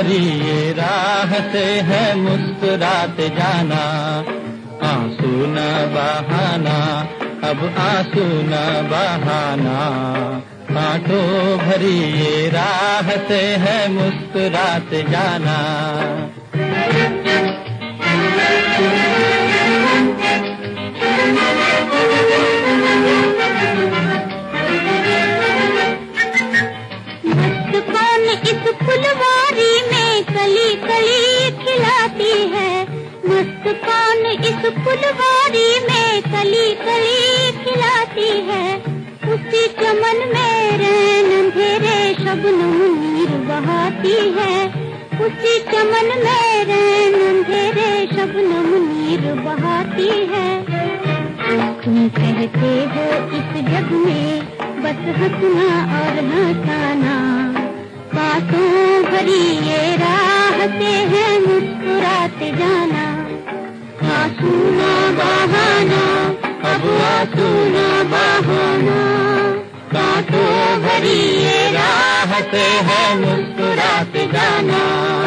भरी ये राह से है मुस्कुराते जाना, आंसू न बहाना, अब आंसू न बहाना। कांटों भरी ये राह से है मुस्कुराते जाना। मस्त कौन इस फुलवारी में कली कली खिलाती है, मस्त कौन इस फुलवारी में कली कली खिलाती है। उसी चमन में रैन अंधेरे शबनम नीर बहाती है, उसी चमन में रैन अंधेरे शबनम नीर बहाती है। तुम कहते हो इस जग में बस हंसना और हंसाना, बातों भरी ये राह से है मुस्कुराते जाना। आंसू न बहाना, अब आंसू न बहाना। कांटों भरी ये राह से है मुस्कुराते जाना।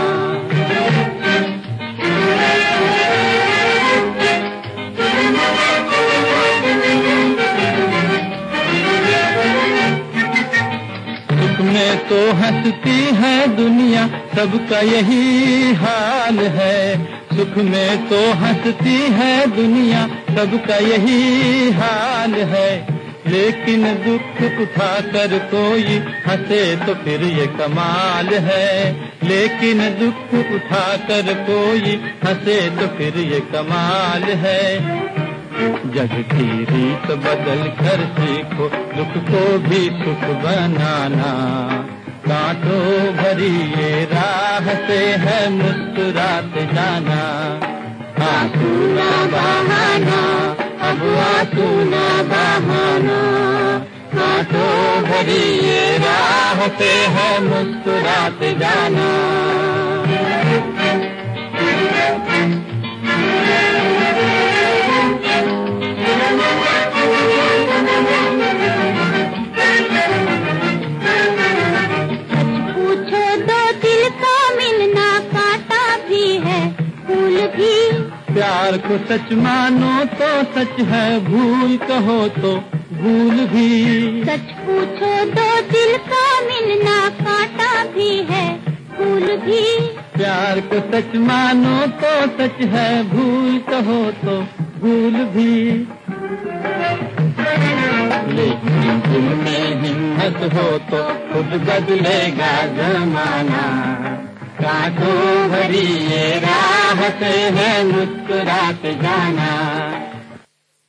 सुख में तो हंसती है दुनिया, सबका यही हाल है। सुख में तो हंसती है दुनिया, सबका यही हाल है। लेकिन दुख उठाकर कोई हंसे तो फिर ये कमाल है, लेकिन दुख उठाकर कोई हंसे तो फिर ये कमाल है। जग की रीत बदल कर सीखो दुख को भी सुख बनाना। कांटों भरी ये राह से है मुस्कुराते जाना। आंसू न बहाना, अब आंसू न बहाना। कांटों भरी ये राह से है मुस्कुराते जाना। प्यार को सच मानो तो सच है, भूल कहो तो भूल भी। सच पूछो तो दिल का मिलना कांटा भी है, फूल भी। प्यार को सच मानो तो सच है, भूल कहो तो भूल भी। लेकिन दिल में हिम्मत हो तो खुद बदलेगा जमाना। कांटों भरी ये राह से है मुस्कुराते जाना।